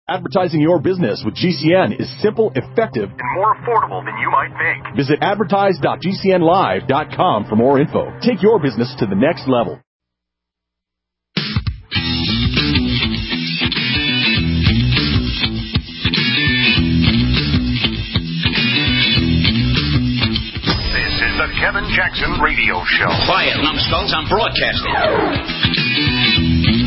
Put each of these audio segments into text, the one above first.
Advertising your business with GCN is simple, effective, and more affordable than you might think. Visit advertise.gcnlive.com for more info. Take your business to the next level. This is the Kevin Jackson Radio Show. Quiet, numbskulls, I'm broadcasting.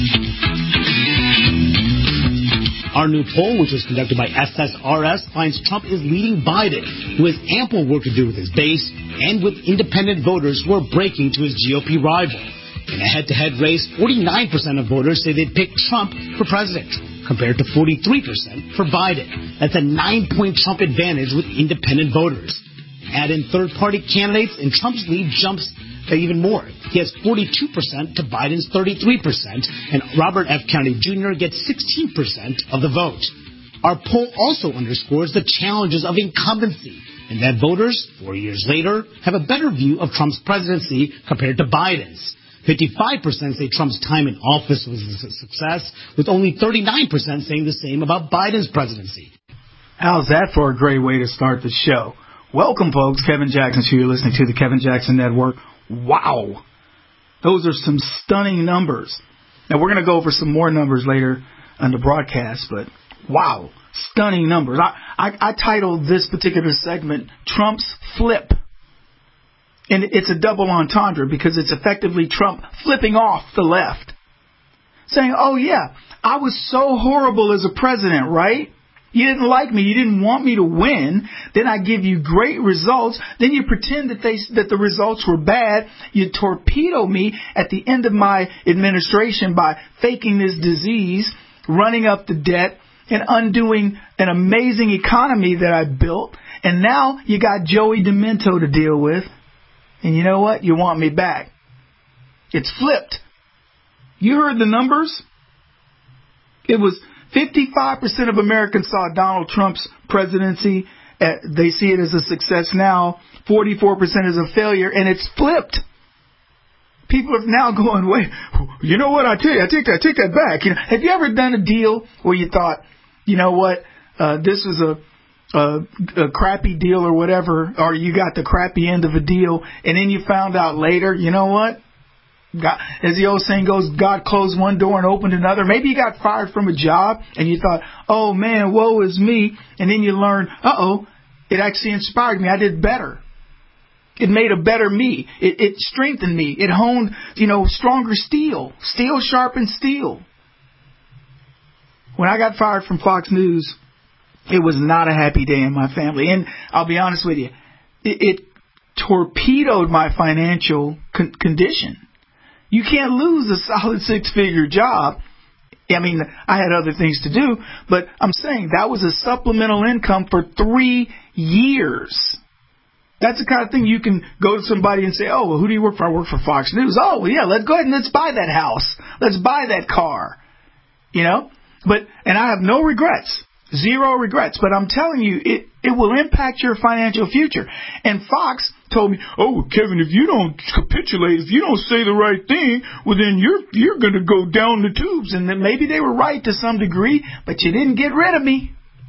Our new poll, which was conducted by SSRS, finds Trump is leading Biden, who has ample work to do with his base and with independent voters who are breaking to his GOP rival. In a head-to-head race, 49% of voters say they'd pick Trump for president, compared to 43% for Biden. That's a 9-point Trump advantage with independent voters. Add in third-party candidates, and Trump's lead jumps even more. He has 42% to Biden's 33%, and Robert F. Kennedy Jr. gets 16% of the vote. Our poll also underscores the challenges of incumbency, and that voters, 4 years later, have a better view of Trump's presidency compared to Biden's. 55% say Trump's time in office was a success, with only 39% saying the same about Biden's presidency. How's that for a great way to start the show? Welcome, folks. Kevin Jackson here. You're listening to the Kevin Jackson Network. Wow. Those are some stunning numbers. Now, we're going to go over some more numbers later on the broadcast, but wow, stunning numbers. I titled this particular segment, Trump's Flip. And it's a double entendre because it's effectively Trump flipping off the left. Saying, oh, yeah, I was so horrible as a president, right? You didn't like me. You didn't want me to win. Then I give you great results. Then you pretend that the results were bad. You torpedo me at the end of my administration by faking this disease, running up the debt, and undoing an amazing economy that I built. And now you got Joey Demento to deal with. And you know what? You want me back. It's flipped. You heard the numbers? It was 55% of Americans saw Donald Trump's presidency. They see it as a success now. 44% as a failure, and it's flipped. People are now going, wait, you know what? I take that back. You know, have you ever done a deal where you thought, you know what, this was a crappy deal or whatever, or you got the crappy end of a deal, and then you found out later, you know what? God, as the old saying goes, God closed one door and opened another. Maybe you got fired from a job and you thought, oh man, woe is me. And then you learn, it actually inspired me. I did better. It made a better me. It strengthened me. It honed, stronger steel. Steel sharpened steel. When I got fired from Fox News, it was not a happy day in my family. And I'll be honest with you, it torpedoed my financial condition. You can't lose a solid 6-figure job. I mean, I had other things to do, but I'm saying that was a supplemental income for 3 years. That's the kind of thing you can go to somebody and say, oh, well, who do you work for? I work for Fox News. Oh, well, yeah, let's go ahead and let's buy that house. Let's buy that car. And I have no regrets. Zero regrets. But I'm telling you, it will impact your financial future. And Fox told me, oh, Kevin, if you don't capitulate, if you don't say the right thing, well, then you're going to go down the tubes. And then maybe they were right to some degree, but you didn't get rid of me.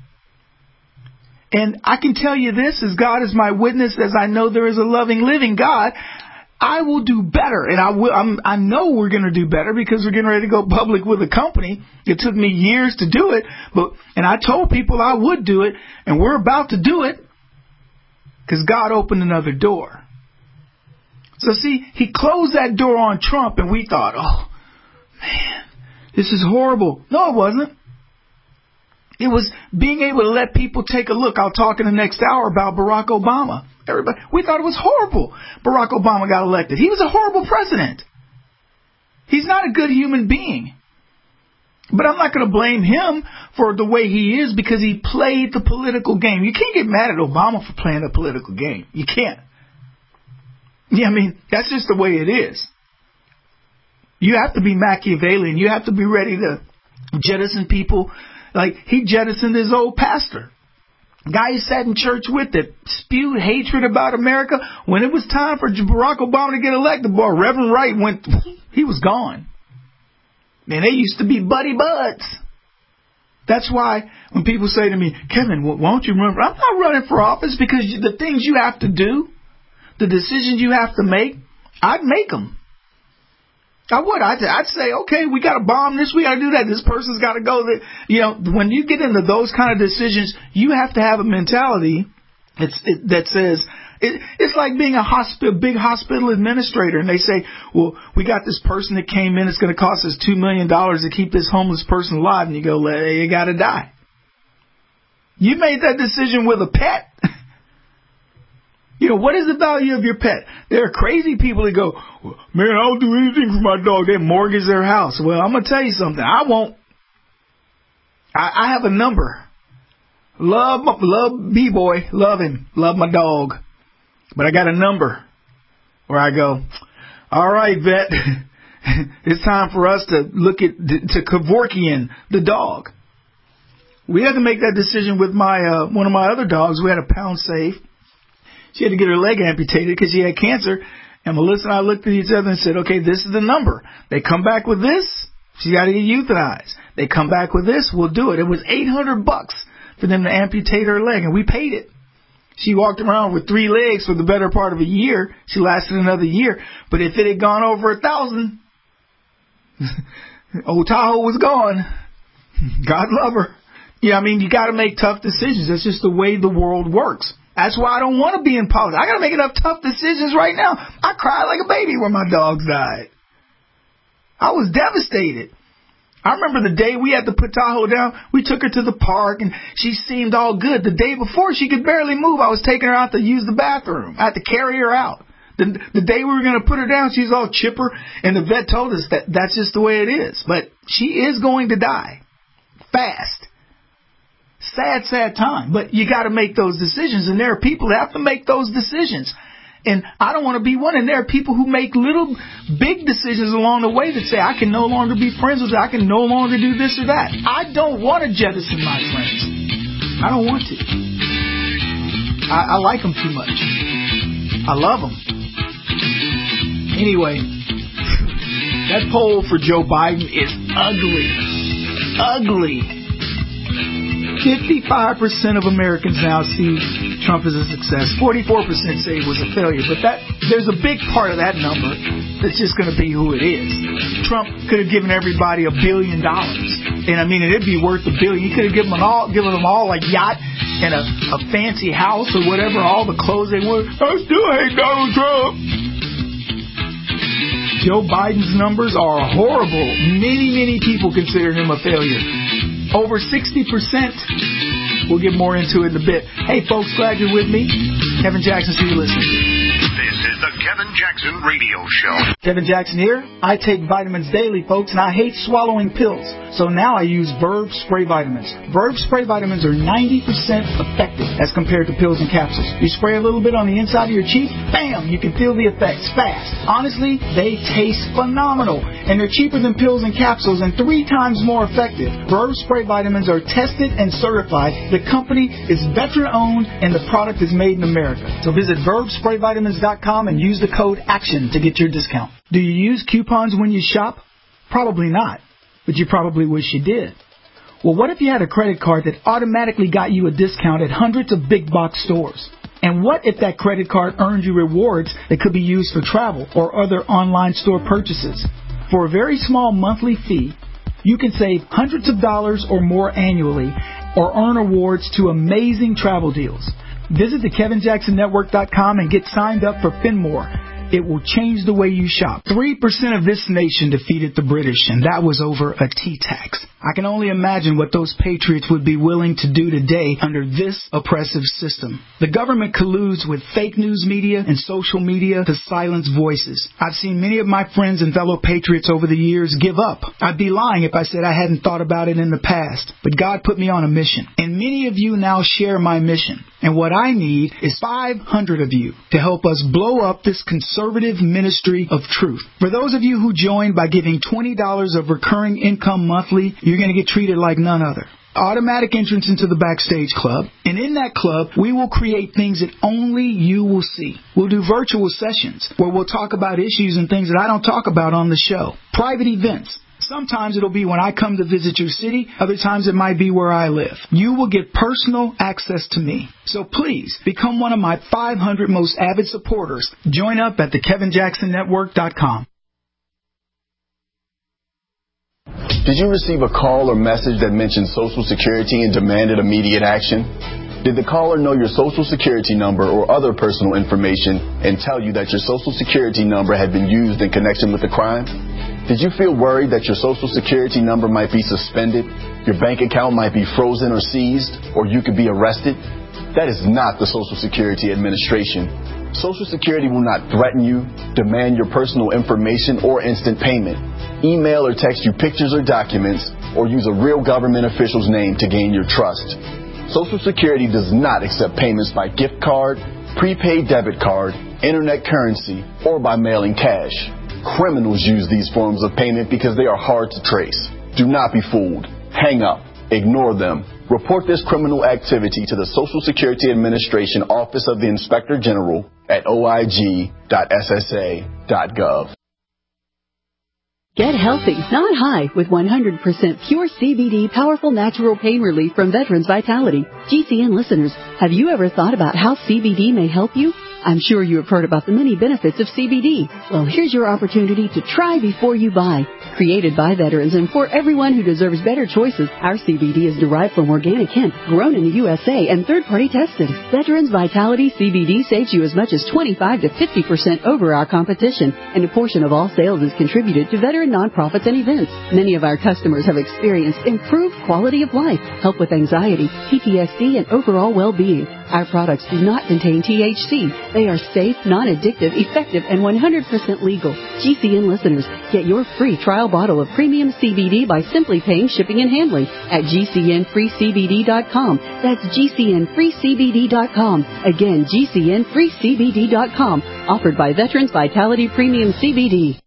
And I can tell you this, as God is my witness, as I know there is a loving, living God, I will do better. And I know we're going to do better because we're getting ready to go public with a company. It took me years to do it, and I told people I would do it, and we're about to do it because God opened another door. So see, he closed that door on Trump, and we thought, oh, man, this is horrible. No, it wasn't. It was being able to let people take a look. I'll talk in the next hour about Barack Obama. Everybody, we thought it was horrible Barack Obama got elected. He was a horrible president. He's not a good human being. But I'm not going to blame him for the way he is because he played the political game. You can't get mad at Obama for playing the political game. You can't. Yeah, I mean, that's just the way it is. You have to be Machiavellian. You have to be ready to jettison people. Like he jettisoned his old pastor. Guy he sat in church with that spewed hatred about America. When it was time for Barack Obama to get elected, boy, Reverend Wright he was gone. Man, they used to be buddy buds. That's why when people say to me, Kevin, why don't you run? I'm not running for office because the things you have to do, the decisions you have to make, I'd make them. I would. I'd say, okay, we got to bomb this. We got to do that. This person's got to go there. You know, when you get into those kind of decisions, you have to have a mentality that says, it's like being a big hospital administrator, and they say, well, we got this person that came in. It's going to cost us $2 million to keep this homeless person alive. And you go, you got to die. You made that decision with a pet. You know, what is the value of your pet? There are crazy people that go, man, I'll do anything for my dog. They mortgage their house. Well, I'm going to tell you something. I won't. I have a number. Love B-boy. Love him. Love my dog. But I got a number where I go, all right, vet, it's time for us to look to Kevorkian, the dog. We had to make that decision with my one of my other dogs. We had a pound safe. She had to get her leg amputated because she had cancer. And Melissa and I looked at each other and said, okay, this is the number. They come back with this, she got to get euthanized. They come back with this, we'll do it. It was $800 for them to amputate her leg, and we paid it. She walked around with 3 legs for the better part of a year. She lasted another year. But if it had gone over 1,000, old Tahoe was gone. God love her. Yeah, I mean, you got to make tough decisions. That's just the way the world works. That's why I don't want to be in politics. I got to make enough tough decisions right now. I cried like a baby when my dogs died. I was devastated. I remember the day we had to put Tahoe down, we took her to the park, and she seemed all good. The day before, she could barely move. I was taking her out to use the bathroom. I had to carry her out. The day we were going to put her down, she's all chipper, and the vet told us that that's just the way it is. But she is going to die fast. Sad time. But you got to make those decisions, and there are people that have to make those decisions. And I don't want to be one. And there are people who make little, big decisions along the way that say, I can no longer be friends with her. I can no longer do this or that. I don't want to jettison my friends. I don't want to. I like them too much. I love them. Anyway, that poll for Joe Biden is ugly. Ugly. 55% of Americans now see Trump as a success. 44% say it was a failure. But there's a big part of that number that's just going to be who it is. Trump could have given everybody $1 billion. And I mean, it'd be worth $1 billion. He could have given them all a yacht and a fancy house or whatever, all the clothes they wore. I still hate Donald Trump. Joe Biden's numbers are horrible. Many people consider him a failure. Over 60%. We'll get more into it in a bit. Hey, folks, glad you're with me. Kevin Jackson, see you listening. This is the Kevin Jackson Radio Show. Kevin Jackson here. I take vitamins daily, folks, and I hate swallowing pills. So now I use Verve Spray Vitamins. Verve Spray Vitamins are 90% effective as compared to pills and capsules. You spray a little bit on the inside of your cheek, bam, you can feel the effects fast. Honestly, they taste phenomenal, and they're cheaper than pills and capsules and 3 times more effective. Verve Spray Vitamins are tested and certified. The company is veteran-owned, and the product is made in America. So visit VerveSprayVitamins.com and use the code ACTION to get your discount. Do you use coupons when you shop? Probably not, but you probably wish you did. Well, what if you had a credit card that automatically got you a discount at hundreds of big box stores? And what if that credit card earned you rewards that could be used for travel or other online store purchases? For a very small monthly fee, you can save hundreds of dollars or more annually or earn awards to amazing travel deals. Visit the KevinJacksonNetwork.com and get signed up for Finmore. It will change the way you shop. 3% of this nation defeated the British, and that was over a tea tax. I can only imagine what those patriots would be willing to do today under this oppressive system. The government colludes with fake news media and social media to silence voices. I've seen many of my friends and fellow patriots over the years give up. I'd be lying if I said I hadn't thought about it in the past, but God put me on a mission. And many of you now share my mission. And what I need is 500 of you to help us blow up this conservative ministry of truth. For those of you who joined by giving $20 of recurring income monthly, you're going to get treated like none other. Automatic entrance into the Backstage Club. And in that club, we will create things that only you will see. We'll do virtual sessions where we'll talk about issues and things that I don't talk about on the show. Private events. Sometimes it'll be when I come to visit your city. Other times it might be where I live. You will get personal access to me. So please become one of my 500 most avid supporters. Join up at thekevinjacksonnetwork.com. Did you receive a call or message that mentioned Social Security and demanded immediate action? Did the caller know your Social Security number or other personal information and tell you that your Social Security number had been used in connection with a crime? Did you feel worried that your Social Security number might be suspended, your bank account might be frozen or seized, or you could be arrested? That is not the Social Security Administration. Social Security will not threaten you, demand your personal information, or instant payment, email or text you pictures or documents, or use a real government official's name to gain your trust. Social Security does not accept payments by gift card, prepaid debit card, internet currency, or by mailing cash. Criminals use these forms of payment because they are hard to trace. Do not be fooled. Hang up. Ignore them. Report this criminal activity to the Social Security Administration Office of the Inspector General at oig.ssa.gov. Get healthy, not high, with 100% pure CBD powerful natural pain relief from Veterans Vitality. GCN listeners, have you ever thought about how CBD may help you? I'm sure you have heard about the many benefits of CBD. Well, here's your opportunity to try before you buy. Created by veterans and for everyone who deserves better choices, our CBD is derived from organic hemp, grown in the USA, and third-party tested. Veterans Vitality CBD saves you as much as 25 to 50% over our competition, and a portion of all sales is contributed to veteran nonprofits and events. Many of our customers have experienced improved quality of life, help with anxiety, PTSD, and overall well-being. Our products do not contain THC. They are safe, non-addictive, effective, and 100% legal. GCN listeners, get your free trial bottle of premium CBD by simply paying shipping and handling at GCNFreeCBD.com. That's GCNFreeCBD.com. Again, GCNFreeCBD.com. Offered by Veterans Vitality Premium CBD.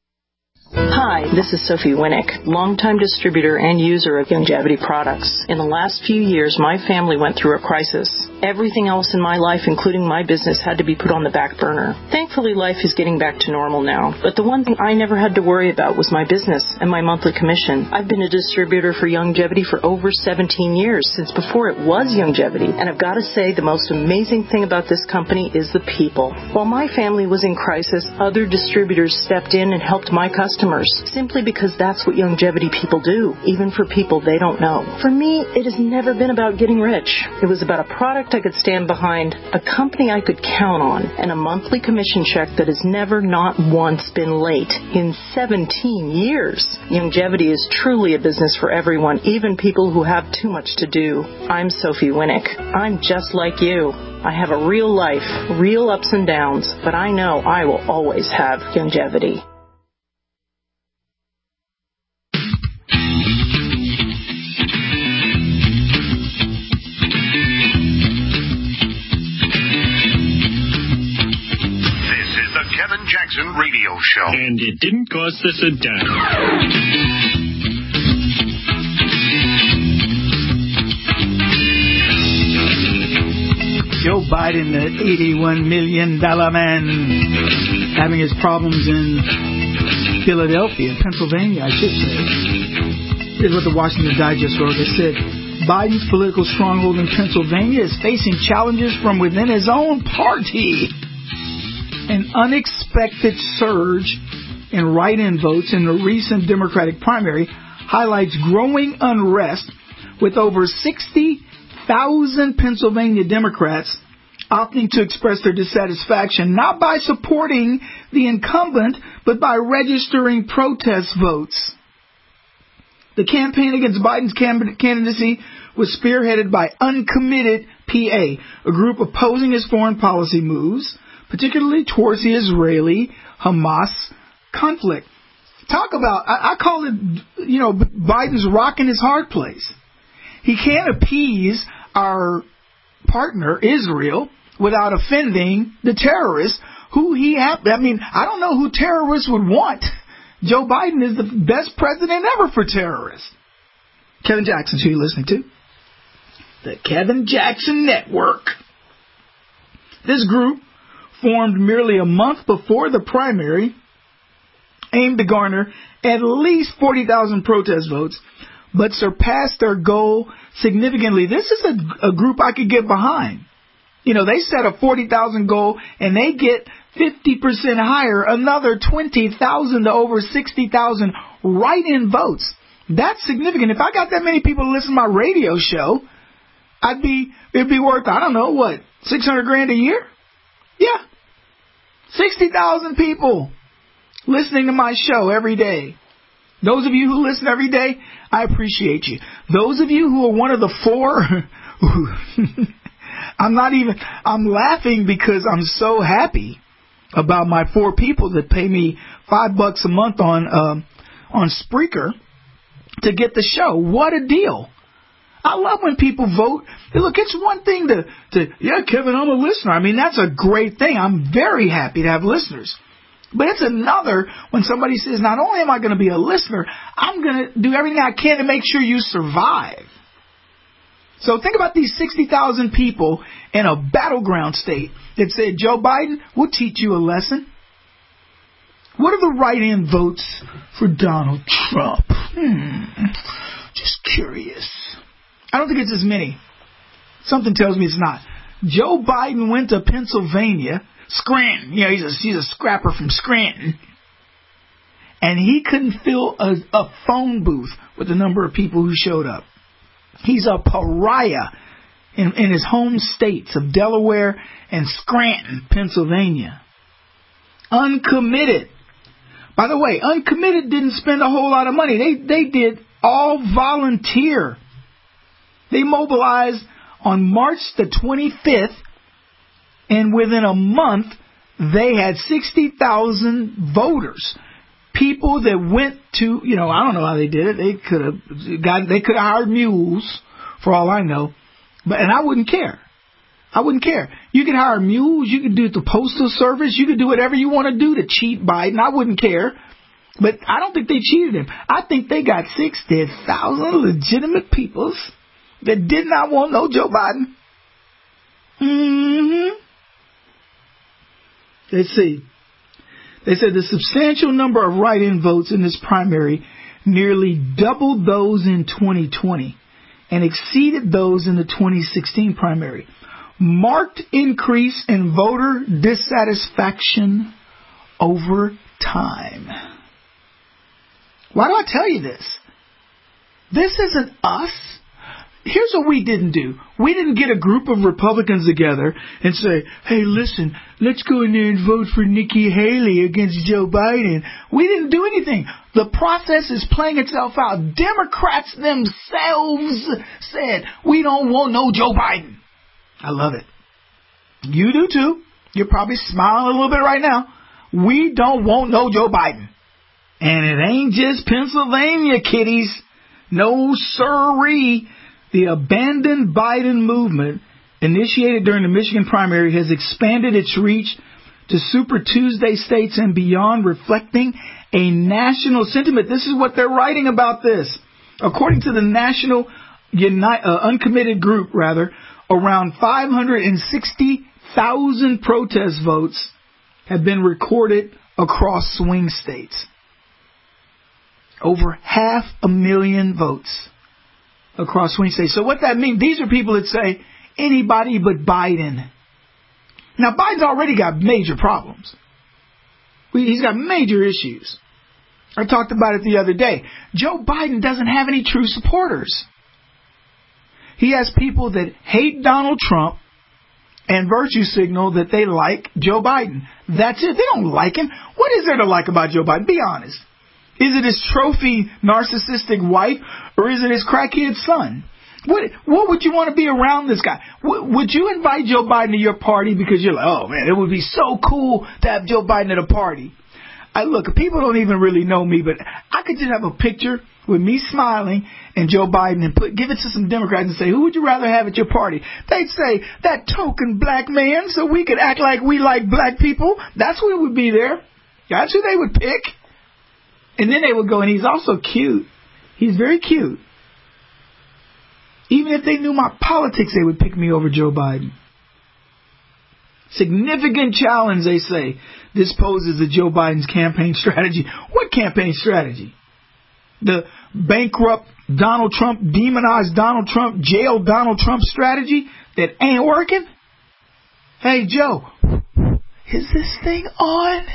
Hi, this is Sophie Winnick, longtime distributor and user of Youngevity products. In the last few years, my family went through a crisis. Everything else in my life, including my business, had to be put on the back burner. Thankfully, life is getting back to normal now. But the one thing I never had to worry about was my business and my monthly commission. I've been a distributor for Youngevity for over 17 years, since before it was Youngevity. And I've got to say, the most amazing thing about this company is the people. While my family was in crisis, other distributors stepped in and helped my customers, simply because that's what Youngevity people do, even for people they don't know. For me, it has never been about getting rich. It was about a product I could stand behind, a company I could count on, and a monthly commission check that has never, not once, been late in 17 years. Youngevity is truly a business for everyone, even people who have too much to do. I'm Sophie Winnick. I'm just like you. I have a real life, real ups and downs, but I know I will always have Youngevity. Kevin Jackson Radio Show. And it didn't cost us a dime. Joe Biden, the $81 million man, having his problems in Philadelphia, Pennsylvania, I should say. Here's what the Washington Digest wrote. It said, Biden's political stronghold in Pennsylvania is facing challenges from within his own party. An unexpected surge in write-in votes in the recent Democratic primary highlights growing unrest, with over 60,000 Pennsylvania Democrats opting to express their dissatisfaction not by supporting the incumbent, but by registering protest votes. The campaign against Biden's candidacy was spearheaded by Uncommitted PA, a group opposing his foreign policy moves, particularly towards the Israeli-Hamas conflict. Talk about, I call it, Biden's rock in his hard place. He can't appease our partner, Israel, without offending the terrorists I don't know who terrorists would want. Joe Biden is the best president ever for terrorists. Kevin Jackson, who you're listening to. The Kevin Jackson Network. This group, formed merely a month before the primary aimed to garner at least 40,000 protest votes, but surpassed their goal significantly. This is a group I could get behind. You know, they set a 40,000 goal, and they get 50% higher, another 20,000 to over 60,000 write-in votes. That's significant. If I got that many people to listen to my radio show, it'd be worth, I don't know, what, $600,000 a year? Yeah. 60,000 people listening to my show every day. Those of you who listen every day, I appreciate you. Those of you who are one of the 4, I'm laughing because I'm so happy about my 4 people that pay me $5 a month on Spreaker to get the show. What a deal. I love when people vote. Look, it's one thing to yeah, Kevin, I'm a listener. I mean, that's a great thing. I'm very happy to have listeners. But it's another when somebody says, not only am I going to be a listener, I'm going to do everything I can to make sure you survive. So think about these 60,000 people in a battleground state that said, Joe Biden, we'll teach you a lesson. What are the write-in votes for Donald Trump? Just curious. I don't think it's as many. Something tells me it's not. Joe Biden went to Pennsylvania, Scranton. You know, he's a scrapper from Scranton. And he couldn't fill a phone booth with the number of people who showed up. He's a pariah in his home states of Delaware and Scranton, Pennsylvania. Uncommitted. By the way, Uncommitted didn't spend a whole lot of money. They did all volunteer. They mobilized on March the 25th, and within a month, they had 60,000 voters. People that went to, you know, I don't know how they did it. They could have hired mules, for all I know. And I wouldn't care. I wouldn't care. You could hire mules. You could do it the Postal Service. You could do whatever you want to do to cheat Biden. I wouldn't care. But I don't think they cheated him. I think they got 60,000 legitimate peoples that did not want no Joe Biden. Let's see. They said the substantial number of write-in votes in this primary nearly doubled those in 2020 and exceeded those in the 2016 primary. Marked increase in voter dissatisfaction over time. Why do I tell you this? This isn't us. Here's what we didn't do. We didn't get a group of Republicans together and say, hey, listen, let's go in there and vote for Nikki Haley against Joe Biden. We didn't do anything. The process is playing itself out. Democrats themselves said, we don't want no Joe Biden. I love it. You do too. You're probably smiling a little bit right now. We don't want no Joe Biden. And it ain't just Pennsylvania, kiddies. No sirree. The Abandon Biden movement, initiated during the Michigan primary, has expanded its reach to Super Tuesday states and beyond, reflecting a national sentiment. This is what they're writing about this. According to the National Uncommitted Group, around 560,000 protest votes have been recorded across swing states. Over 500,000 votes across swing states. So what that means, these are people that say anybody but Biden. Now, Biden's already got major problems. He's got major issues. I talked about it the other day. Joe Biden doesn't have any true supporters. He has people that hate Donald Trump and virtue signal that they like Joe Biden. That's it. They don't like him. What is there to like about Joe Biden? Be honest. Is it his trophy narcissistic wife, or is it his crackhead son? What would you want to be around this guy? Would you invite Joe Biden to your party because you're like, oh man, it would be so cool to have Joe Biden at a party? Look, people don't even really know me, but I could just have a picture with me smiling and Joe Biden and give it to some Democrats and say, who would you rather have at your party? They'd say, that token black man, so we could act like we like black people. That's who would be there. That's who they would pick. And then they would go, and he's also cute. He's very cute. Even if they knew my politics, they would pick me over Joe Biden. Significant challenge, they say. This poses to Joe Biden's campaign strategy. What campaign strategy? The bankrupt Donald Trump, demonized Donald Trump, jailed Donald Trump strategy that ain't working? Hey, Joe, is this thing on?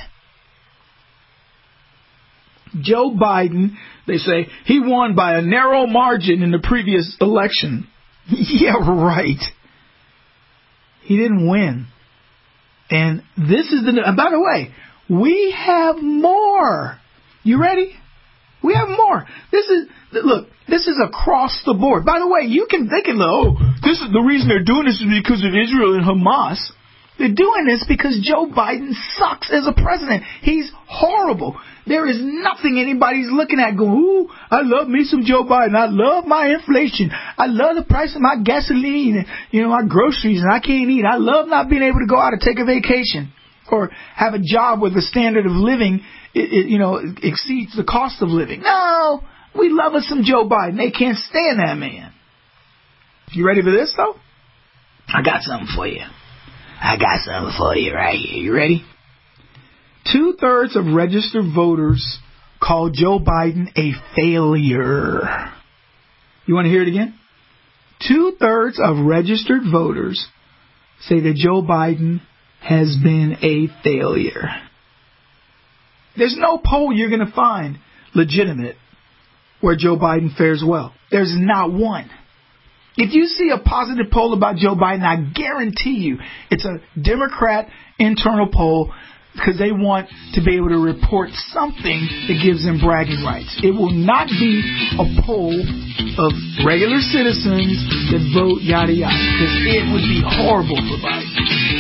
Joe Biden, they say, he won by a narrow margin in the previous election. Yeah, right. He didn't win. And this is and by the way, we have more. You ready? We have more. This is across the board. By the way, they can this is the reason they're doing this is because of Israel and Hamas. They're doing this because Joe Biden sucks as a president. He's horrible. There is nothing anybody's looking at going, ooh, I love me some Joe Biden. I love my inflation. I love the price of my gasoline and, my groceries, and I can't eat. I love not being able to go out and take a vacation or have a job where the standard of living, exceeds the cost of living. No, we love us some Joe Biden. They can't stand that man. You ready for this, though? I got something for you. I got something for you right here. You ready? 2/3 of registered voters call Joe Biden a failure. You want to hear it again? 2/3 of registered voters say that Joe Biden has been a failure. There's no poll you're going to find legitimate where Joe Biden fares well. There's not one. If you see a positive poll about Joe Biden, I guarantee you it's a Democrat internal poll because they want to be able to report something that gives them bragging rights. It will not be a poll of regular citizens that vote yada yada, because it would be horrible for Biden.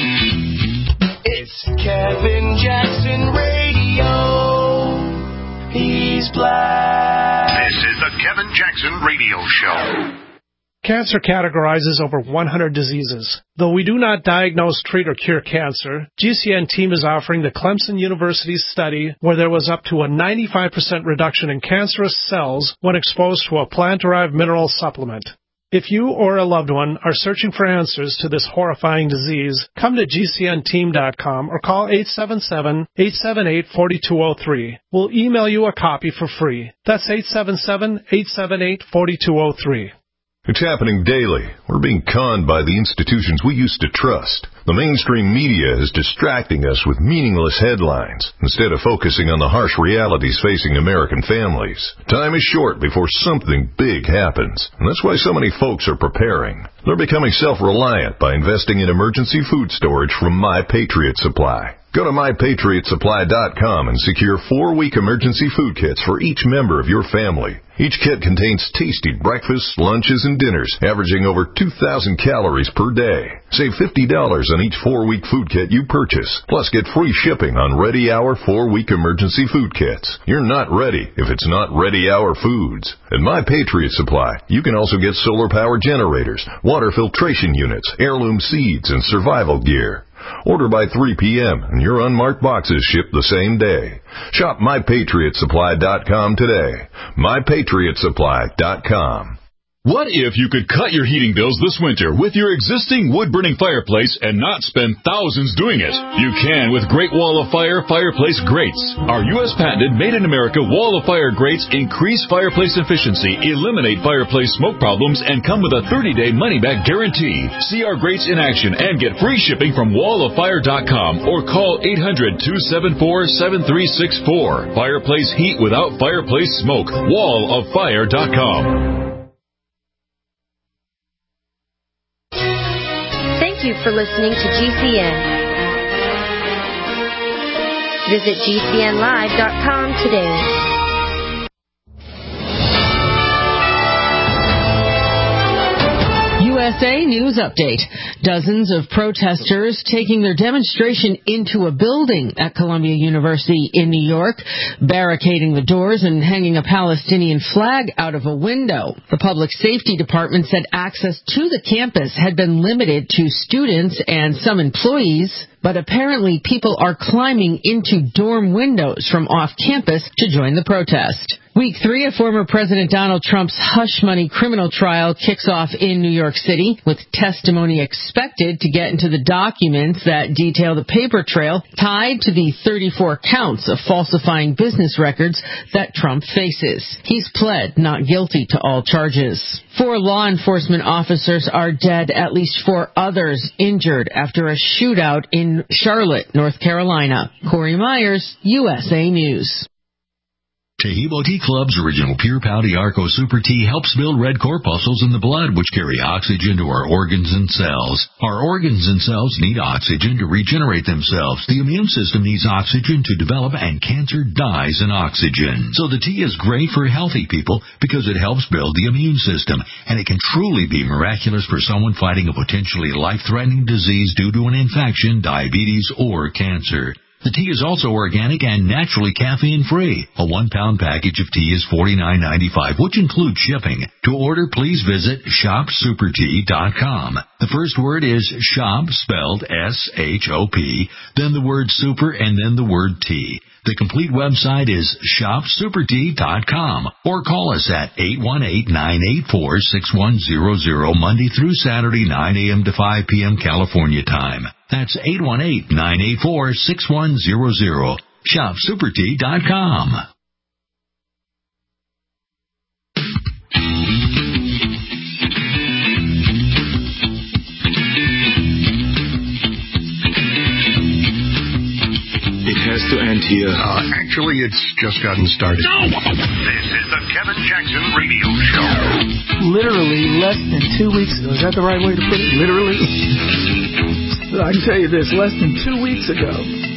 It's Kevin Jackson Radio. He's black. This is the Kevin Jackson Radio Show. Cancer categorizes over 100 diseases. Though we do not diagnose, treat, or cure cancer, GCN team is offering the Clemson University study where there was up to a 95% reduction in cancerous cells when exposed to a plant-derived mineral supplement. If you or a loved one are searching for answers to this horrifying disease, come to GCNteam.com or call 877-878-4203. We'll email you a copy for free. That's 877-878-4203. It's happening daily. We're being conned by the institutions we used to trust. The mainstream media is distracting us with meaningless headlines instead of focusing on the harsh realities facing American families. Time is short before something big happens, and that's why so many folks are preparing. They're becoming self-reliant by investing in emergency food storage from My Patriot Supply. Go to MyPatriotSupply.com and secure 4-week emergency food kits for each member of your family. Each kit contains tasty breakfasts, lunches, and dinners, averaging over 2,000 calories per day. Save $50 on each 4-week food kit you purchase. Plus, get free shipping on Ready Hour 4-week emergency food kits. You're not ready if it's not Ready Hour Foods. At My Patriot Supply, you can also get solar power generators, water filtration units, heirloom seeds, and survival gear. Order by 3 p.m. and your unmarked boxes ship the same day. Shop MyPatriotSupply.com today. MyPatriotSupply.com. What if you could cut your heating bills this winter with your existing wood-burning fireplace and not spend thousands doing it? You can with Great Wall of Fire fireplace grates. Our U.S. patented made-in-America Wall of Fire grates increase fireplace efficiency, eliminate fireplace smoke problems, and come with a 30-day money-back guarantee. See our grates in action and get free shipping from walloffire.com or call 800-274-7364. Fireplace heat without fireplace smoke. walloffire.com. Thank you for listening to GCN. Visit GCNlive.com today. USA News Update. Dozens of protesters taking their demonstration into a building at Columbia University in New York, barricading the doors and hanging a Palestinian flag out of a window. The Public Safety Department said access to the campus had been limited to students and some employees, but apparently people are climbing into dorm windows from off campus to join the protest. Week 3 of former President Donald Trump's hush money criminal trial kicks off in New York City, with testimony expected to get into the documents that detail the paper trail tied to the 34 counts of falsifying business records that Trump faces. He's pled not guilty to all charges. 4 law enforcement officers are dead, at least 4 others injured after a shootout in Charlotte, North Carolina. Corey Myers, USA News. Taheebo Tea Club's original Pure Pouty Arco Super Tea helps build red corpuscles in the blood, which carry oxygen to our organs and cells. Our organs and cells need oxygen to regenerate themselves. The immune system needs oxygen to develop, and cancer dies in oxygen. So the tea is great for healthy people because it helps build the immune system, and it can truly be miraculous for someone fighting a potentially life-threatening disease due to an infection, diabetes, or cancer. The tea is also organic and naturally caffeine-free. A 1-pound package of tea is $49.95, which includes shipping. To order, please visit shopsupertea.com. The first word is shop, spelled S-H-O-P, then the word super, and then the word tea. The complete website is shopsupertea.com, or call us at 818-984-6100, Monday through Saturday, 9 a.m. to 5 p.m. California time. That's 818-984-6100. shopsupertea.com. It has to end here. Actually, it's just gotten started. No! This is the Kevin Jackson Radio Show. Literally less than 2 weeks ago. Is that the right way to put it? Literally? So I can tell you this. Less than 2 weeks ago,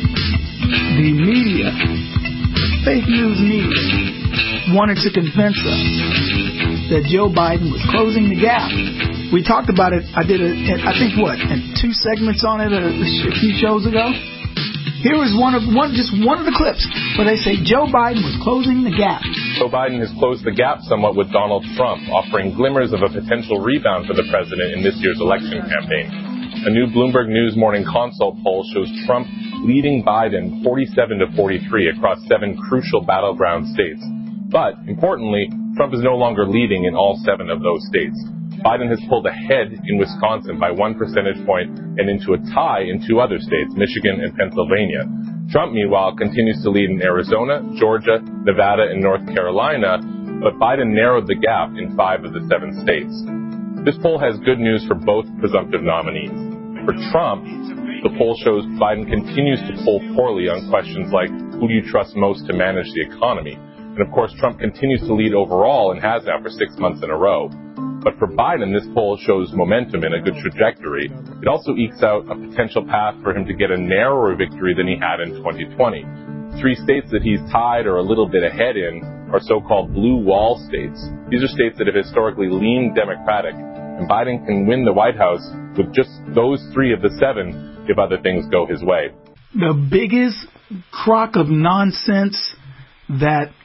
the media, fake news media, wanted to convince us that Joe Biden was closing the gap. We talked about it. I did in 2 segments on it a few shows ago. Here is just one of the clips where they say Joe Biden was closing the gap. Joe Biden has closed the gap somewhat with Donald Trump, offering glimmers of a potential rebound for the president in this year's election campaign. A new Bloomberg News Morning Consult poll shows Trump leading Biden 47-43 across 7 crucial battleground states. But, importantly, Trump is no longer leading in all 7 of those states. Biden has pulled ahead in Wisconsin by 1 percentage point and into a tie in 2 other states, Michigan and Pennsylvania. Trump, meanwhile, continues to lead in Arizona, Georgia, Nevada, and North Carolina, but Biden narrowed the gap in 5 of the 7 states. This poll has good news for both presumptive nominees. For Trump, the poll shows Biden continues to poll poorly on questions like, who do you trust most to manage the economy? And of course, Trump continues to lead overall and has now for 6 months in a row. But for Biden, this poll shows momentum and a good trajectory. It also ekes out a potential path for him to get a narrower victory than he had in 2020. 3 states that he's tied or a little bit ahead in are so-called blue wall states. These are states that have historically leaned Democratic, and Biden can win the White House with just those 3 of the 7 if other things go his way. The biggest crock of nonsense that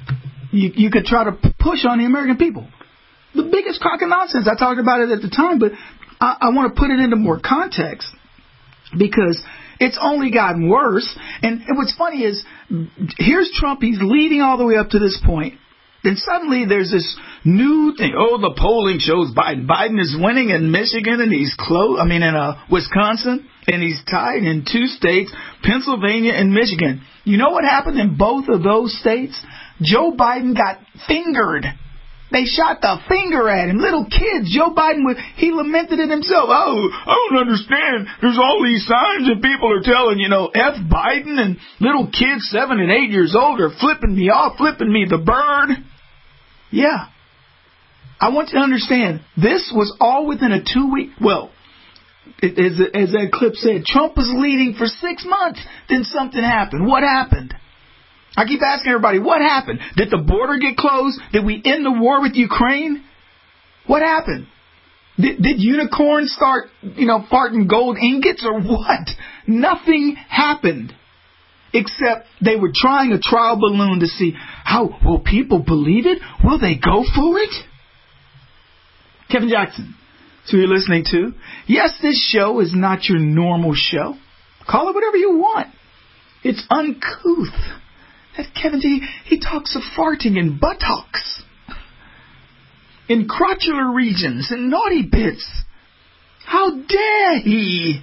you could try to push on the American people. The biggest crock of nonsense. I talked about it at the time, but I want to put it into more context because it's only gotten worse. And what's funny is, here's Trump. He's leading all the way up to this point. Then suddenly there's this new thing. Oh, the polling shows Biden. Biden is winning in Michigan and he's in Wisconsin, and he's tied in 2 states, Pennsylvania and Michigan. You know what happened in both of those states? Joe Biden got fingered. They shot the finger at him. Little kids. Joe Biden, he lamented it himself. Oh, I don't understand. There's all these signs and people are telling, F Biden, and little kids 7 and 8 years old are flipping me off, flipping me the bird. Yeah. I want you to understand, this was all within a 2-week, as that clip said, Trump was leading for 6 months. Then something happened. What happened? I keep asking everybody, what happened? Did the border get closed? Did we end the war with Ukraine? What happened? Did unicorns start, farting gold ingots or what? Nothing happened. Except they were trying a trial balloon to see, how will people believe it? Will they go for it? Kevin Jackson, so you're listening to. Yes, this show is not your normal show. Call it whatever you want. It's uncouth. Kevin G, he talks of farting in buttocks, in crotchular regions, in naughty bits. How dare he?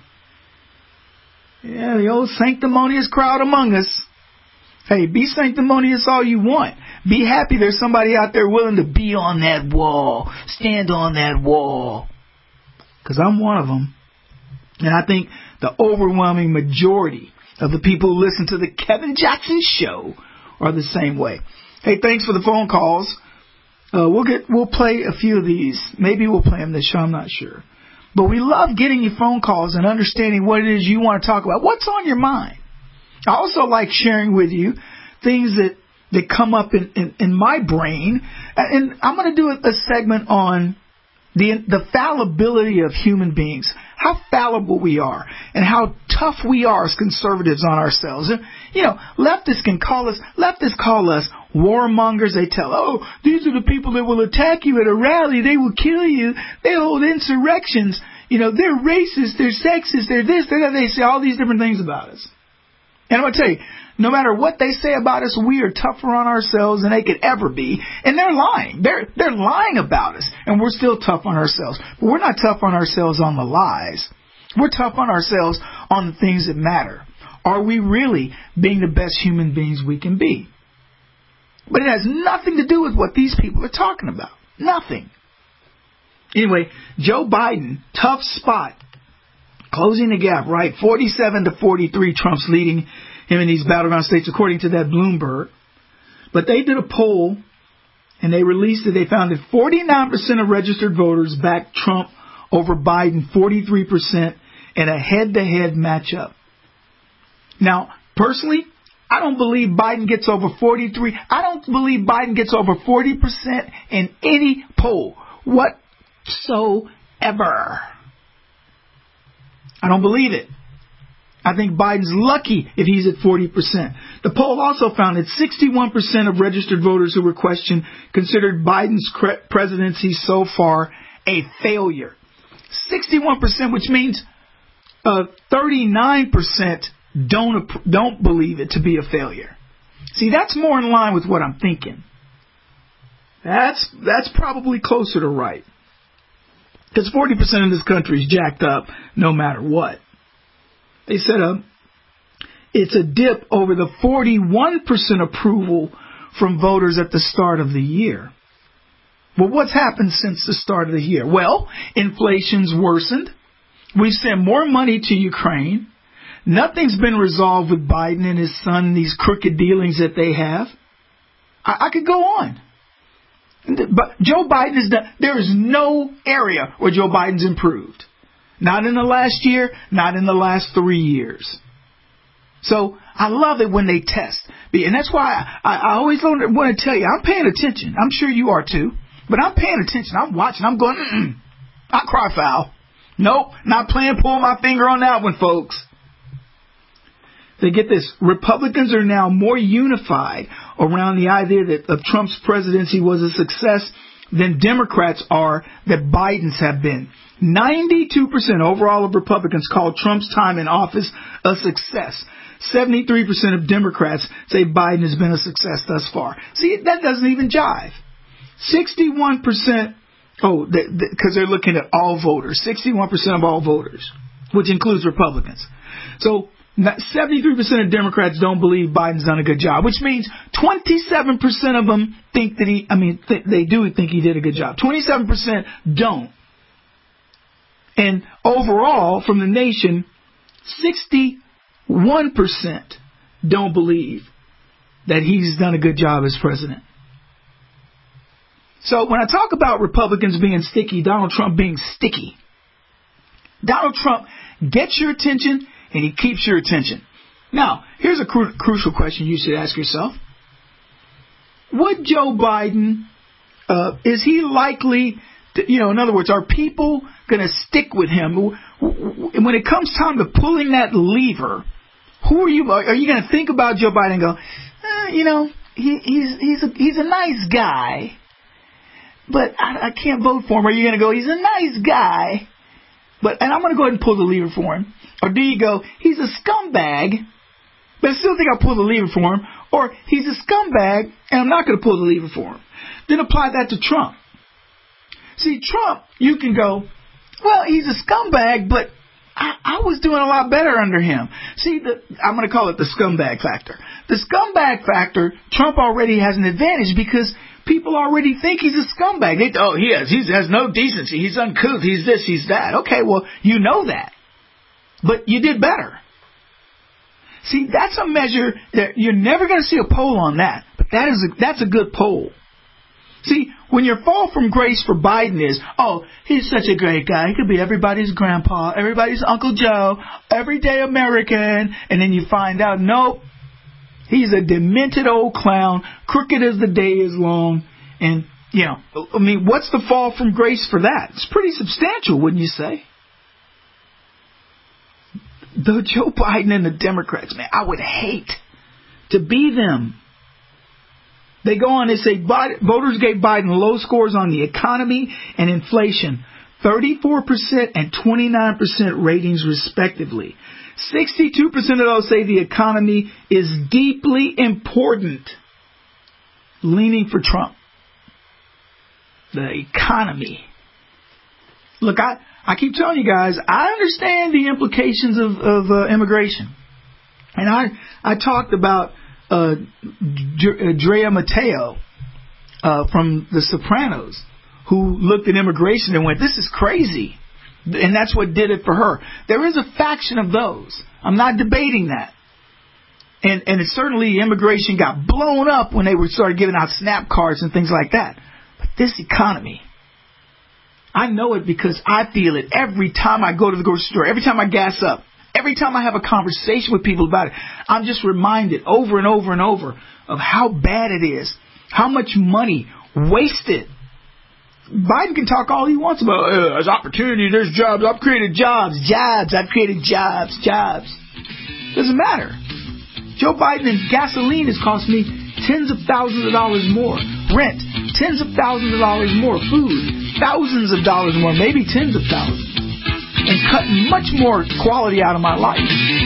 Yeah, the old sanctimonious crowd among us. Hey, be sanctimonious all you want. Be happy there's somebody out there willing to be on that wall, stand on that wall. Because I'm one of them. And I think the overwhelming majority of the people who listen to the Kevin Jackson Show are the same way. Hey, thanks for the phone calls. We'll play a few of these. Maybe we'll play them this show, I'm not sure. But we love getting your phone calls and understanding what it is you want to talk about. What's on your mind? I also like sharing with you things that come up in my brain. And I'm going to do a segment on the fallibility of human beings, how fallible we are, and how tough we are as conservatives on ourselves. And, leftists call us warmongers. They tell, these are the people that will attack you at a rally. They will kill you. They hold insurrections. They're racist. They're sexist. They're this. They're that. They say all these different things about us. And I'm going to tell you, no matter what they say about us, we are tougher on ourselves than they could ever be. And they're lying. They're lying about us. And we're still tough on ourselves. But we're not tough on ourselves on the lies. We're tough on ourselves on the things that matter. Are we really being the best human beings we can be? But it has nothing to do with what these people are talking about. Nothing. Anyway, Joe Biden, tough spot. Closing the gap, right? 47-43, Trump's leading him in these battleground states, according to that Bloomberg. But they did a poll, and they released it. They found that 49% of registered voters backed Trump over Biden, 43%, in a head-to-head matchup. Now, personally, I don't believe Biden gets over 43. I don't believe Biden gets over 40% in any poll whatsoever. I don't believe it. I think Biden's lucky if he's at 40%. The poll also found that 61% of registered voters who were questioned considered Biden's presidency so far a failure. 61%, which means 39% don't believe it to be a failure. See, that's more in line with what I'm thinking. That's probably closer to right. Because 40% of this country is jacked up no matter what. They said it's a dip over the 41% approval from voters at the start of the year. Well, what's happened since the start of the year? Well, inflation's worsened. We've sent more money to Ukraine. Nothing's been resolved with Biden and his son, these crooked dealings that they have. I could go on. But Joe Biden is done. There is no area where Joe Biden's improved. Not in the last year, not in the last 3 years. So I love it when they test. And that's why I always want to tell you, I'm paying attention. I'm sure you are too. But I'm paying attention. I'm watching. I'm going, I cry foul. Nope, not playing pull my finger on that one, folks. They get this. Republicans are now more unified around the idea that Trump's presidency was a success than Democrats are that Biden's have been. 92% overall of Republicans call Trump's time in office a success. 73% of Democrats say Biden has been a success thus far. See, that doesn't even jive. 61%, because they're looking at all voters. 61% of all voters, which includes Republicans. So 73% of Democrats don't believe Biden's done a good job, which means 27% of them think that they do think he did a good job. 27% don't. And overall, from the nation, 61% don't believe that he's done a good job as president. So when I talk about Republicans being sticky, Donald Trump being sticky, Donald Trump gets your attention and he keeps your attention. Now, here's a crucial question you should ask yourself. Would Joe Biden, is he likely to, in other words, are people going to stick with him? When it comes time to pulling that lever, are you going to think about Joe Biden and go, he's a nice guy, but I can't vote for him? Or are you going to go, he's a nice guy, and I'm going to go ahead and pull the lever for him? Or do you go, he's a scumbag, but I still think I'll pull the lever for him. Or he's a scumbag, and I'm not going to pull the lever for him. Then apply that to Trump. See, Trump, you can go, well, he's a scumbag, but I was doing a lot better under him. See, I'm going to call it the scumbag factor. The scumbag factor, Trump already has an advantage because people already think he's a scumbag. He has no decency. He's uncouth. He's this, he's that. Okay, well, you know that. But you did better. See, that's a measure that you're never going to see a poll on that. But that's a good poll. See, when your fall from grace for Biden is, oh, he's such a great guy. He could be everybody's grandpa, everybody's Uncle Joe, everyday American. And then you find out, nope, he's a demented old clown, crooked as the day is long. And, what's the fall from grace for that? It's pretty substantial, wouldn't you say? Though Joe Biden and the Democrats, man, I would hate to be them. They go on, they say voters gave Biden low scores on the economy and inflation, 34% and 29% ratings respectively. 62% of those say the economy is deeply important, leaning for Trump. The economy. Look, I keep telling you guys, I understand the implications of immigration. And I talked about Drea Mateo from The Sopranos, who looked at immigration and went, this is crazy. And that's what did it for her. There is a faction of those. I'm not debating that. And it certainly immigration got blown up when they started giving out SNAP cards and things like that. But this economy, I know it because I feel it every time I go to the grocery store, every time I gas up, every time I have a conversation with people about it. I'm just reminded over and over and over of how bad it is, how much money wasted. Biden can talk all he wants about, there's opportunity, there's jobs, I've created jobs. I've created jobs. Doesn't matter. Joe Biden and gasoline has cost me tens of thousands of dollars more. Rent, tens of thousands of dollars more. Food, thousands of dollars more, maybe tens of thousands. And cut much more quality out of my life.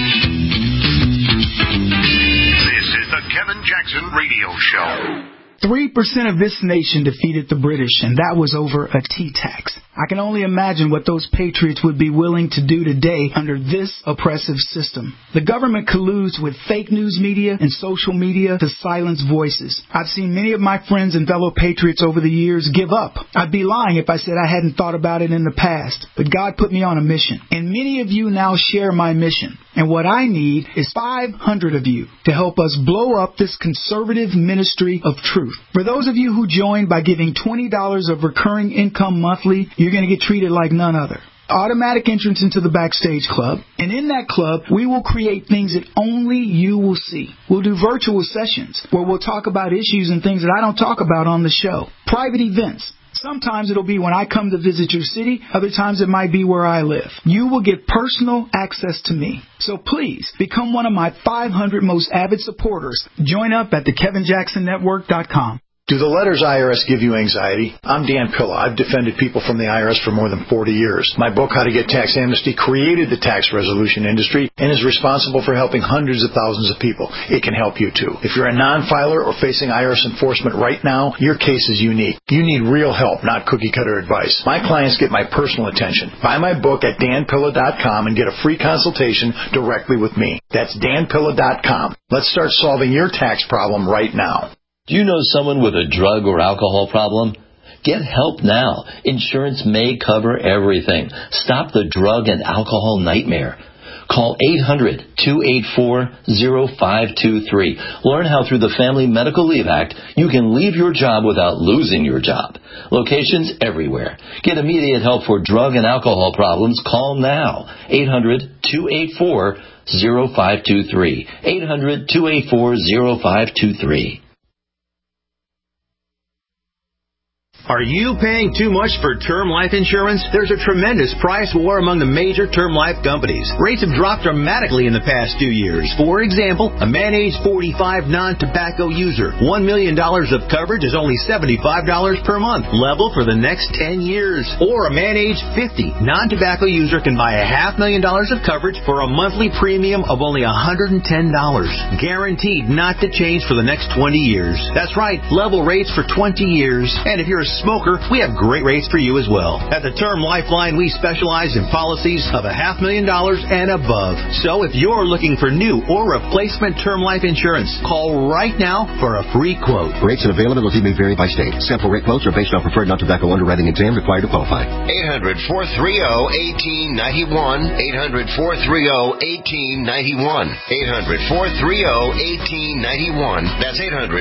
This is the Kevin Jackson Radio Show. 3% of this nation defeated the British, and that was over a tea tax. I can only imagine what those patriots would be willing to do today under this oppressive system. The government colludes with fake news media and social media to silence voices. I've seen many of my friends and fellow patriots over the years give up. I'd be lying if I said I hadn't thought about it in the past, but God put me on a mission, and many of you now share my mission. And what I need is 500 of you to help us blow up this conservative ministry of truth. For those of you who join by giving $20 of recurring income monthly, you're going to get treated like none other. Automatic entrance into the Backstage Club. And in that club, we will create things that only you will see. We'll do virtual sessions where we'll talk about issues and things that I don't talk about on the show. Private events. Sometimes it'll be when I come to visit your city. Other times it might be where I live. You will get personal access to me. So please become one of my 500 most avid supporters. Join up at thekevinjacksonnetwork.com. Do the letters IRS give you anxiety? I'm Dan Pilla. I've defended people from the IRS for more than 40 years. My book, How to Get Tax Amnesty, created the tax resolution industry and is responsible for helping hundreds of thousands of people. It can help you too. If you're a non-filer or facing IRS enforcement right now, your case is unique. You need real help, not cookie-cutter advice. My clients get my personal attention. Buy my book at danpilla.com and get a free consultation directly with me. That's danpilla.com. Let's start solving your tax problem right now. Do you know someone with a drug or alcohol problem? Get help now. Insurance may cover everything. Stop the drug and alcohol nightmare. Call 800-284-0523. Learn how through the Family Medical Leave Act you can leave your job without losing your job. Locations everywhere. Get immediate help for drug and alcohol problems. Call now. 800-284-0523. 800-284-0523. Are you paying too much for term life insurance? There's a tremendous price war among the major term life companies. Rates have dropped dramatically in the past 2 years. For example, a man age 45 non-tobacco user, $1 million of coverage is only $75 per month, level for the next 10 years. Or a man age 50 non-tobacco user can buy $500,000 of coverage for a monthly premium of only $110, guaranteed not to change for the next 20 years. That's right, level rates for 20 years. And if you're a smoker, we have great rates for you as well. At the Term Lifeline, we specialize in policies of $500,000 and above. So if you're looking for new or replacement term life insurance, call right now for a free quote. Rates and availability may vary by state. Sample rate quotes are based on preferred non-tobacco underwriting exam required to qualify. 800-430-1891. 800-430-1891. 800-430-1891. That's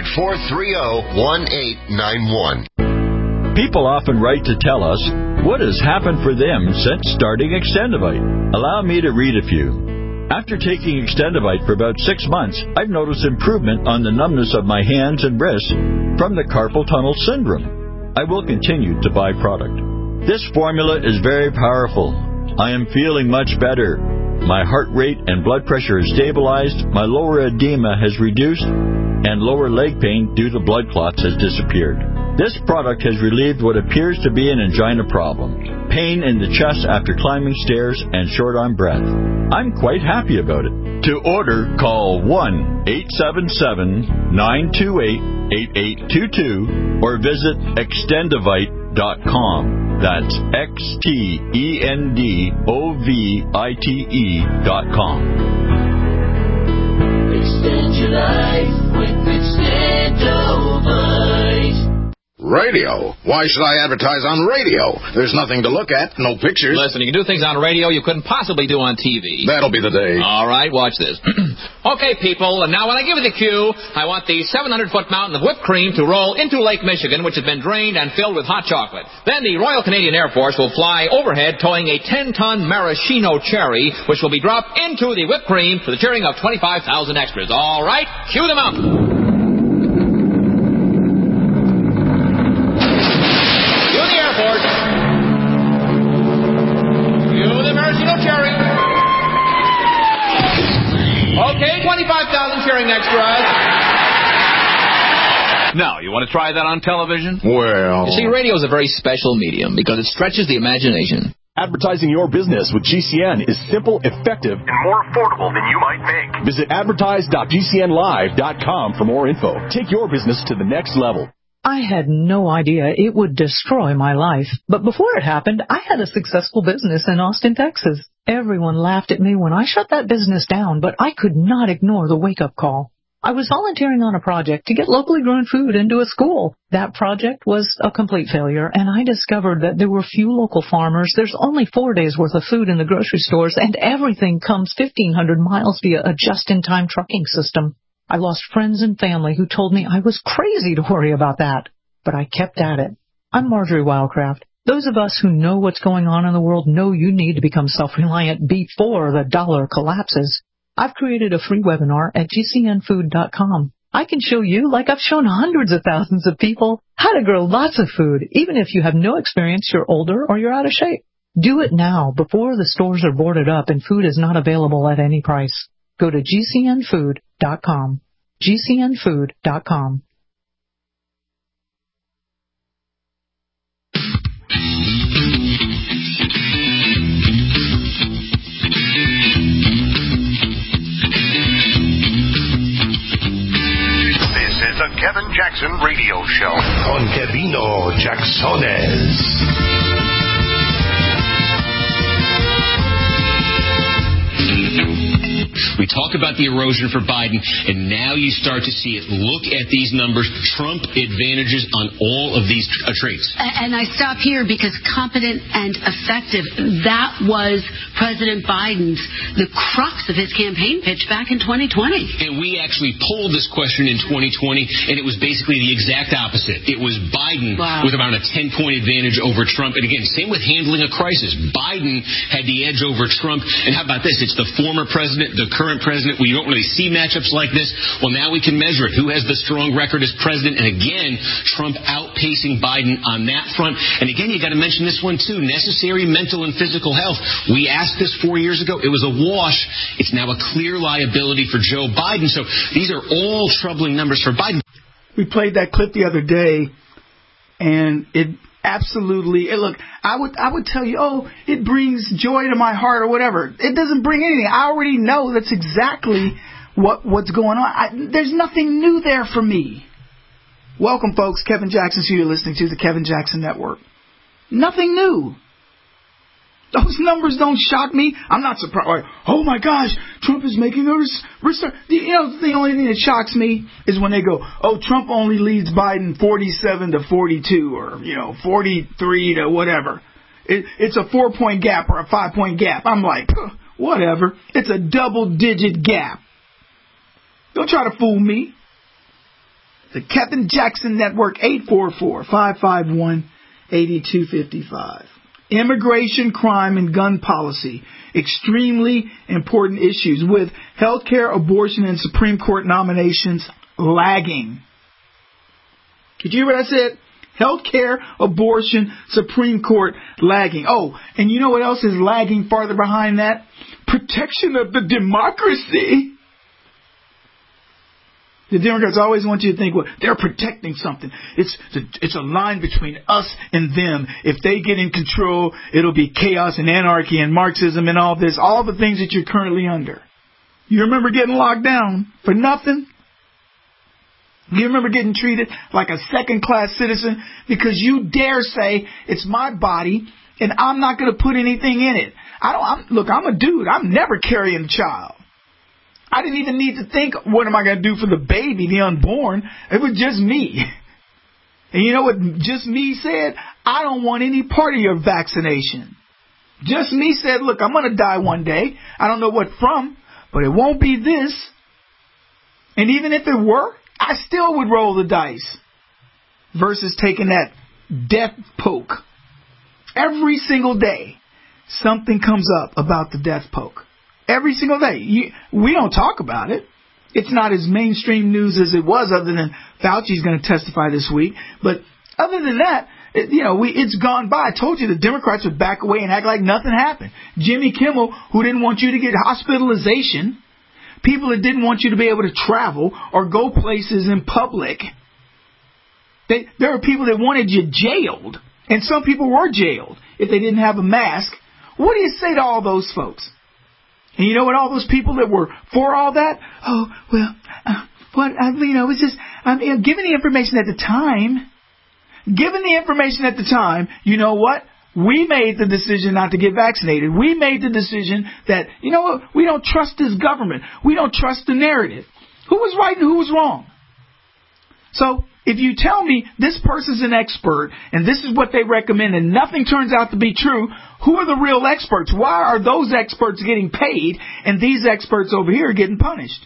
800-430-1891. People often write to tell us what has happened for them since starting Extendivite. Allow me to read a few. After taking Extendivite for about 6 months, I've noticed improvement on the numbness of my hands and wrists from the carpal tunnel syndrome. I will continue to buy product. This formula is very powerful. I am feeling much better. My heart rate and blood pressure has stabilized, my lower edema has reduced, and lower leg pain due to blood clots has disappeared. This product has relieved what appears to be an angina problem, pain in the chest after climbing stairs, and short on breath. I'm quite happy about it. To order, call 1-877-928-8822 or visit Extendivite.com. That's XTENDOVITE.com. Extend your life with Extendivite. Radio? Why should I advertise on radio? There's nothing to look at, no pictures. Listen, you can do things on radio you couldn't possibly do on TV. That'll be the day. All right, watch this. Okay, people, and now when I give you the cue, I want the 700-foot mountain of whipped cream to roll into Lake Michigan, which has been drained and filled with hot chocolate. Then the Royal Canadian Air Force will fly overhead towing a 10-ton maraschino cherry, which will be dropped into the whipped cream for the cheering of 25,000 extras. All right, cue the mountain. Okay, 25,000 cheering extras. Now, you want to try that on television? Well... You see, radio is a very special medium because it stretches the imagination. Advertising your business with GCN is simple, effective, and more affordable than you might think. Visit advertise.gcnlive.com for more info. Take your business to the next level. I had no idea it would destroy my life. But before it happened, I had a successful business in Austin, Texas. Everyone laughed at me when I shut that business down, but I could not ignore the wake-up call. I was volunteering on a project to get locally grown food into a school. That project was a complete failure, and I discovered that there were few local farmers. There's only 4 days' worth of food in the grocery stores, and everything comes 1,500 miles via a just-in-time trucking system. I lost friends and family who told me I was crazy to worry about that. But I kept at it. I'm Marjorie Wildcraft. Those of us who know what's going on in the world know you need to become self-reliant before the dollar collapses. I've created a free webinar at GCNfood.com. I can show you, like I've shown hundreds of thousands of people, how to grow lots of food, even if you have no experience, you're older, or you're out of shape. Do it now, before the stores are boarded up and food is not available at any price. Go to GCNfood.com. GCNfood.com. This is the Kevin Jackson Radio Show. Con Kevino Jacksones. We talk about the erosion for Biden, and now you start to see it. Look at these numbers. Trump advantages on all of these traits. And I stop here because competent and effective, that was President Biden's, the crux of his campaign pitch back in 2020. And we actually polled this question in 2020, and it was basically the exact opposite. It was Biden with around a 10-point advantage over Trump. And again, same with handling a crisis. Biden had the edge over Trump. And how about this? It's the former president, the current president. We don't really see matchups like this. Well, now we can measure it. Who has the strong record as president? And again, Trump outpaced outpacing Biden on that front. And again, you got to mention this one too, necessary mental and physical health. We asked this 4 years ago. It was a wash. It's now a clear liability for Joe Biden. So these are all troubling numbers for Biden. We played that clip the other day, and it absolutely, look, I would tell you, oh, it brings joy to my heart or whatever. It doesn't bring anything. I already know that's exactly what's going on. There's nothing new there for me. Welcome, folks. Kevin Jackson, so you're listening to the Kevin Jackson Network. Nothing new. Those numbers don't shock me. I'm not surprised. Like, oh my gosh, Trump is making a restart. The only thing that shocks me is when they go, oh, Trump only leads Biden 47-42 or, 43 to whatever. It's a 4-point gap or a 5-point gap. I'm like, whatever. It's a double-digit gap. Don't try to fool me. The Kevin Jackson Network, 844-551-8255. Immigration, crime, and gun policy. Extremely important issues with healthcare, abortion, and Supreme Court nominations lagging. Did you hear what I said? Healthcare, abortion, Supreme Court lagging. Oh, and you know what else is lagging farther behind that? Protection of the democracy. The Democrats always want you to think, well, they're protecting something. It's a line between us and them. If they get in control, it'll be chaos and anarchy and Marxism and all this, all the things that you're currently under. You remember getting locked down for nothing? You remember getting treated like a second-class citizen because you dare say it's my body and I'm not going to put anything in it. Look, I'm a dude. I'm never carrying a child. I didn't even need to think, what am I going to do for the baby, the unborn? It was just me. And you know what just me said? I don't want any part of your vaccination. Just me said, look, I'm going to die one day. I don't know what from, but it won't be this. And even if it were, I still would roll the dice versus taking that death poke. Every single day, something comes up about the death poke. Every single day. We don't talk about it. It's not as mainstream news as it was, other than Fauci's going to testify this week. But other than that, it's gone by. I told you the Democrats would back away and act like nothing happened. Jimmy Kimmel, who didn't want you to get hospitalization, people that didn't want you to be able to travel or go places in public. There are people that wanted you jailed, and some people were jailed if they didn't have a mask. What do you say to all those folks? And you know what? All those people that were for all that, it's just, given the information at the time, you know what? We made the decision not to get vaccinated. We made the decision that, you know what? We don't trust this government. We don't trust the narrative. Who was right and who was wrong? So if you tell me this person's an expert and this is what they recommend and nothing turns out to be true, who are the real experts? Why are those experts getting paid and these experts over here are getting punished?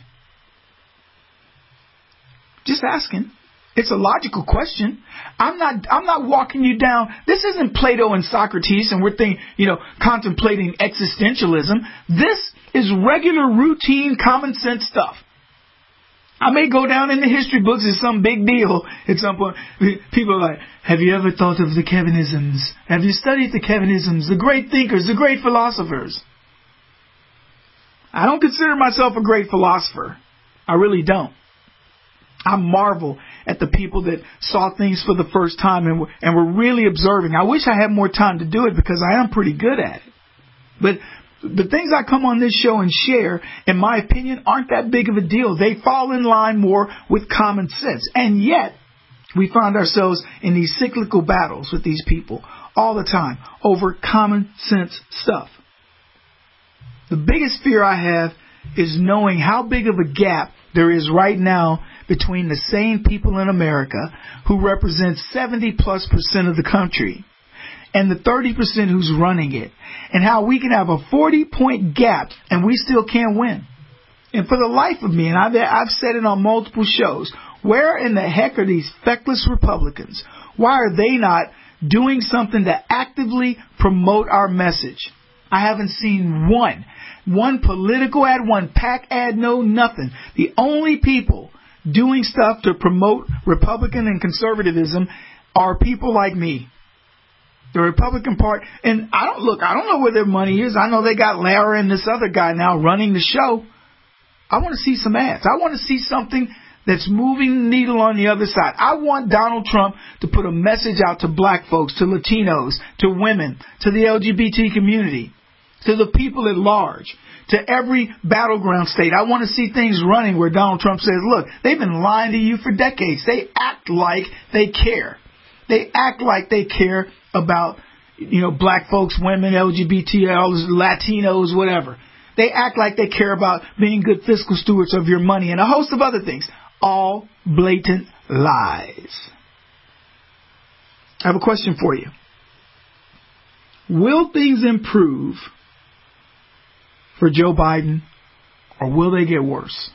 Just asking. It's a logical question. I'm not walking you down. This isn't Plato and Socrates and we're contemplating existentialism. This is regular, routine, common sense stuff. I may go down in the history books as some big deal at some point. People are like, have you ever thought of the Kevinisms? Have you studied the Kevinisms, the great thinkers, the great philosophers? I don't consider myself a great philosopher. I really don't. I marvel at the people that saw things for the first time and were really observing. I wish I had more time to do it because I am pretty good at it. But the things I come on this show and share, in my opinion, aren't that big of a deal. They fall in line more with common sense. And yet, we find ourselves in these cyclical battles with these people all the time over common sense stuff. The biggest fear I have is knowing how big of a gap there is right now between the sane people in America who represent 70+% of the country and the 30% who's running it, and how we can have a 40-point gap and we still can't win. And for the life of me, and I've said it on multiple shows, where in the heck are these feckless Republicans? Why are they not doing something to actively promote our message? I haven't seen one political ad, one PAC ad, no nothing. The only people doing stuff to promote Republican and conservatism are people like me. The Republican Party, and I don't know where their money is. I know they got Lara and this other guy now running the show. I want to see some ads. I want to see something that's moving the needle on the other side. I want Donald Trump to put a message out to black folks, to Latinos, to women, to the LGBT community, to the people at large, to every battleground state. I want to see things running where Donald Trump says, look, they've been lying to you for decades. They act like they care. They act like they care about, black folks, women, LGBT, Latinos, whatever. They act like they care about being good fiscal stewards of your money and a host of other things. All blatant lies. I have a question for you. Will things improve for Joe Biden, or will they get worse?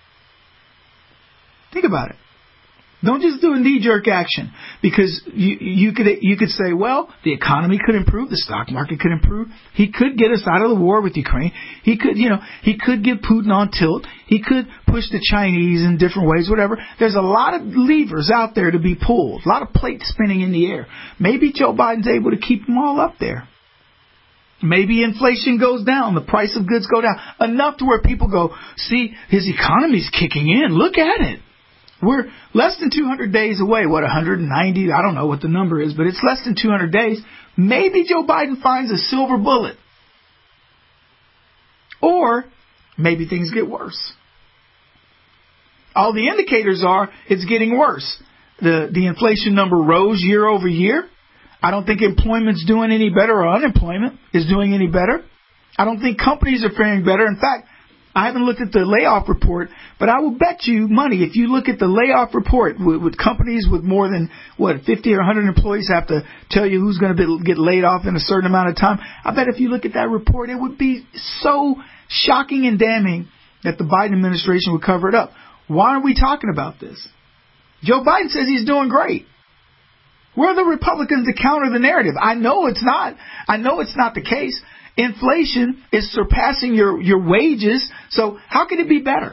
Think about it. Don't just do a knee-jerk action, because you could say, well, the economy could improve, the stock market could improve. He could get us out of the war with Ukraine. He could get Putin on tilt. He could push the Chinese in different ways, whatever. There's a lot of levers out there to be pulled, a lot of plates spinning in the air. Maybe Joe Biden's able to keep them all up there. Maybe inflation goes down, the price of goods go down, enough to where people go, see, his economy's kicking in. Look at it. We're less than 200 days away. 190? I don't know what the number is, but it's less than 200 days. Maybe Joe Biden finds a silver bullet. Or maybe things get worse. All the indicators are it's getting worse. The inflation number rose year over year. I don't think employment's doing any better, or unemployment is doing any better. I don't think companies are faring better. In fact, I haven't looked at the layoff report, but I will bet you money if you look at the layoff report with companies with more than, 50 or 100 employees have to tell you who's going to get laid off in a certain amount of time. I bet if you look at that report, it would be so shocking and damning that the Biden administration would cover it up. Why are we talking about this? Joe Biden says he's doing great. Where are the Republicans to counter the narrative? I know it's not. I know it's not the case. Inflation is surpassing your wages, so how can it be better?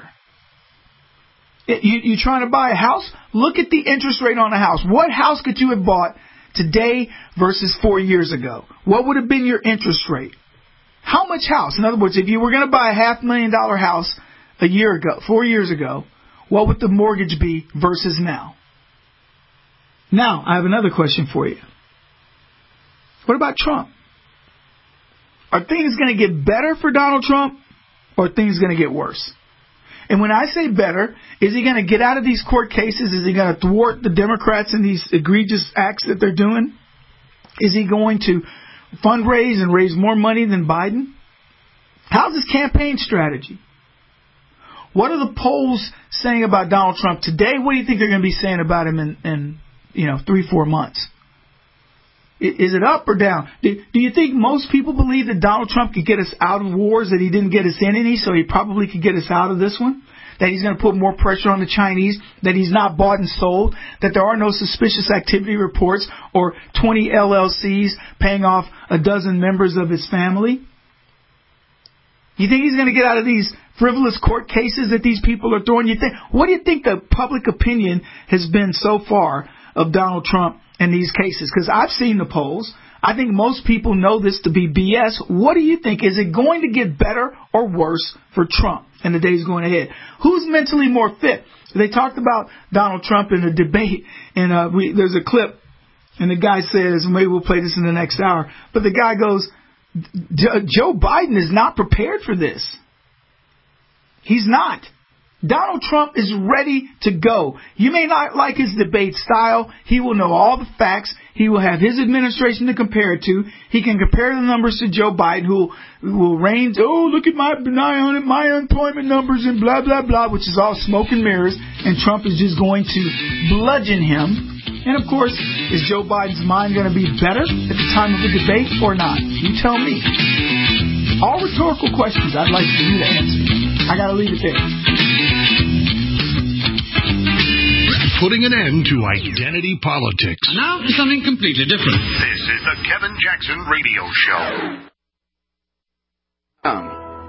You trying to buy a house? Look at the interest rate on a house. What house could you have bought today versus 4 years ago? What would have been your interest rate? How much house? In other words, if you were going to buy a $500,000 house 4 years ago, what would the mortgage be versus now? Now, I have another question for you. What about Trump? Are things going to get better for Donald Trump, or are things going to get worse? And when I say better, is he going to get out of these court cases? Is he going to thwart the Democrats in these egregious acts that they're doing? Is he going to fundraise and raise more money than Biden? How's his campaign strategy? What are the polls saying about Donald Trump today? What do you think they're going to be saying about him in 3-4 months? Is it up or down? Do you think most people believe that Donald Trump could get us out of wars that he didn't get us in any, so he probably could get us out of this one? That he's going to put more pressure on the Chinese, that he's not bought and sold, that there are no suspicious activity reports or 20 LLCs paying off a dozen members of his family? You think he's going to get out of these frivolous court cases that these people are throwing? What do you think the public opinion has been so far of Donald Trump in these cases? Because I've seen the polls. I think most people know this to be BS. What do you think? Is it going to get better or worse for Trump in the days going ahead? Who's mentally more fit? They talked about Donald Trump in a debate, and there's a clip, and the guy says, maybe we'll play this in the next hour, but the guy goes, Joe Biden is not prepared for this. He's not. Donald Trump is ready to go. You may not like his debate style. He will know all the facts. He will have his administration to compare it to. He can compare the numbers to Joe Biden, who will range, look at my unemployment numbers and blah, blah, blah, which is all smoke and mirrors. And Trump is just going to bludgeon him. And, of course, is Joe Biden's mind going to be better at the time of the debate or not? You tell me. All rhetorical questions I'd like for you to answer. I got to leave it there. Putting an end to identity politics. Now, something completely different. This is the Kevin Jackson Radio Show.